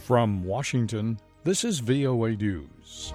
From Washington, this is VOA News.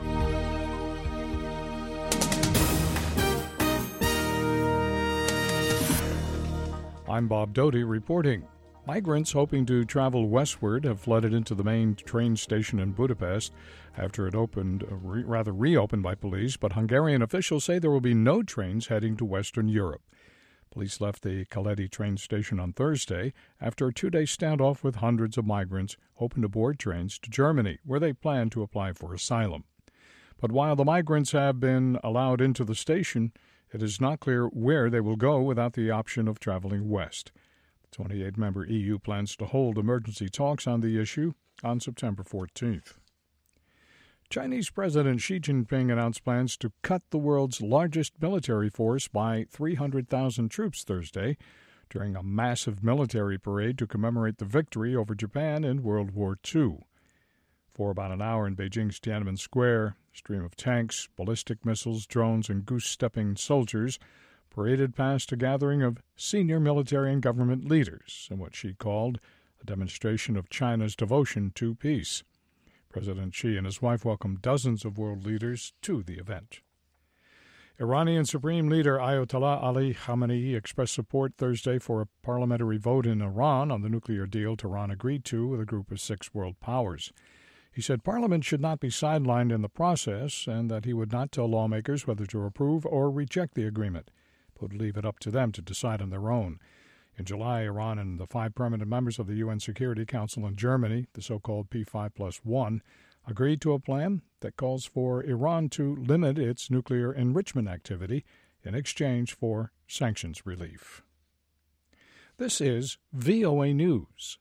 I'm Bob Doty reporting. Migrants hoping to travel westward have flooded into the main train station in Budapest after it reopened by police, but Hungarian officials say there will be no trains heading to Western Europe. Police left the Keleti train station on Thursday after a two-day standoff with hundreds of migrants hoping to board trains to Germany, where they plan to apply for asylum. But while the migrants have been allowed into the station, it is not clear where they will go without the option of traveling west. The 28-member EU plans to hold emergency talks on the issue on September 14th. Chinese President Xi Jinping announced plans to cut the world's largest military force by 300,000 troops Thursday during a massive military parade to commemorate the victory over Japan in World War II. For about an hour in Beijing's Tiananmen Square, a stream of tanks, ballistic missiles, drones, and goose-stepping soldiers paraded past a gathering of senior military and government leaders in what Xi called a demonstration of China's devotion to peace. President Xi and his wife welcomed dozens of world leaders to the event. Iranian Supreme Leader Ayatollah Ali Khamenei expressed support Thursday for a parliamentary vote in Iran on the nuclear deal Tehran agreed to with a group of 6 world powers. He said Parliament should not be sidelined in the process and that he would not tell lawmakers whether to approve or reject the agreement, but would leave it up to them to decide on their own. In July, Iran and the 5 permanent members of the UN Security Council in Germany, the so-called P5+1, agreed to a plan that calls for Iran to limit its nuclear enrichment activity in exchange for sanctions relief. This is VOA News.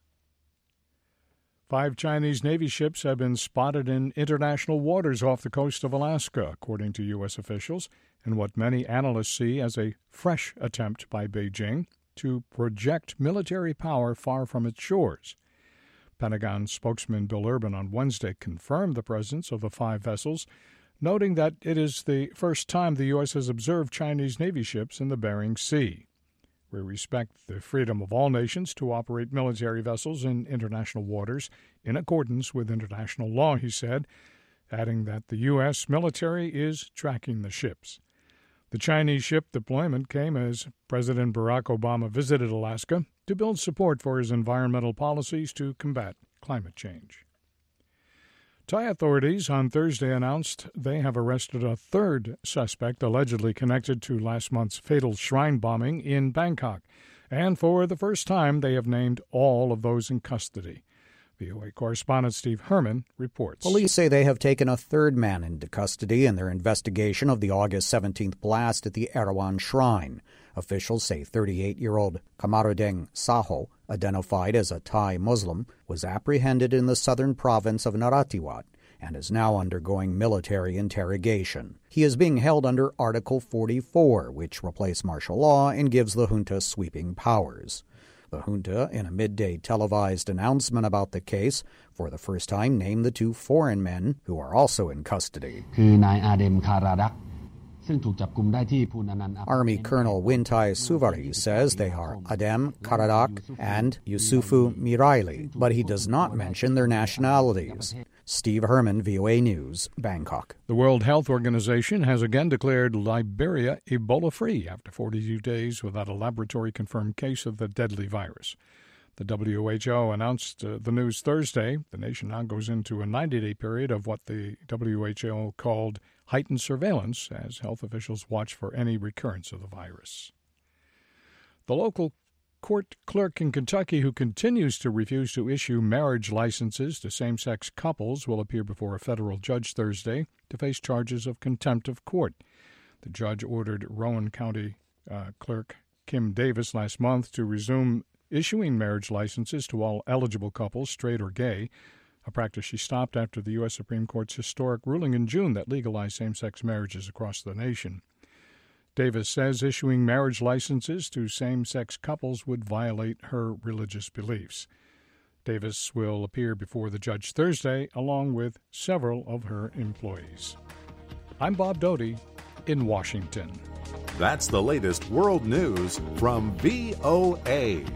5 Chinese Navy ships have been spotted in international waters off the coast of Alaska, according to U.S. officials, in what many analysts see as a fresh attempt by Beijing to project military power far from its shores. Pentagon spokesman Bill Urban on Wednesday confirmed the presence of the 5 vessels, noting that it is the first time the U.S. has observed Chinese Navy ships in the Bering Sea. We respect the freedom of all nations to operate military vessels in international waters in accordance with international law, he said, adding that the U.S. military is tracking the ships. The Chinese ship deployment came as President Barack Obama visited Alaska to build support for his environmental policies to combat climate change. Thai authorities on Thursday announced they have arrested a 3rd suspect allegedly connected to last month's fatal shrine bombing in Bangkok, and for the first time they have named all of those in custody. VOA correspondent Steve Herman reports. Police say they have taken a 3rd man into custody in their investigation of the August 17th blast at the Erawan Shrine. Officials say 38-year-old Kamarudeng Saho, identified as a Thai Muslim, was apprehended in the southern province of Narathiwat and is now undergoing military interrogation. He is being held under Article 44, which replaced martial law and gives the junta sweeping powers. The junta, in a midday televised announcement about the case, for the first time named the 2 foreign men who are also in custody. Army Colonel Wintai Suvari says they are Adem Karadak and Yusufu Miraili, but he does not mention their nationalities. Steve Herman, VOA News, Bangkok. The World Health Organization has again declared Liberia Ebola-free after 42 days without a laboratory-confirmed case of the deadly virus. The WHO announced the news Thursday. The nation now goes into a 90-day period of what the WHO called heightened surveillance as health officials watch for any recurrence of the virus. The local court clerk in Kentucky who continues to refuse to issue marriage licenses to same-sex couples will appear before a federal judge Thursday to face charges of contempt of court. The judge ordered Rowan County Clerk Kim Davis last month to resume issuing marriage licenses to all eligible couples, straight or gay, a practice she stopped after the U.S. Supreme Court's historic ruling in June that legalized same-sex marriages across the nation. Davis says issuing marriage licenses to same-sex couples would violate her religious beliefs. Davis will appear before the judge Thursday, along with several of her employees. I'm Bob Doty in Washington. That's the latest world news from VOA.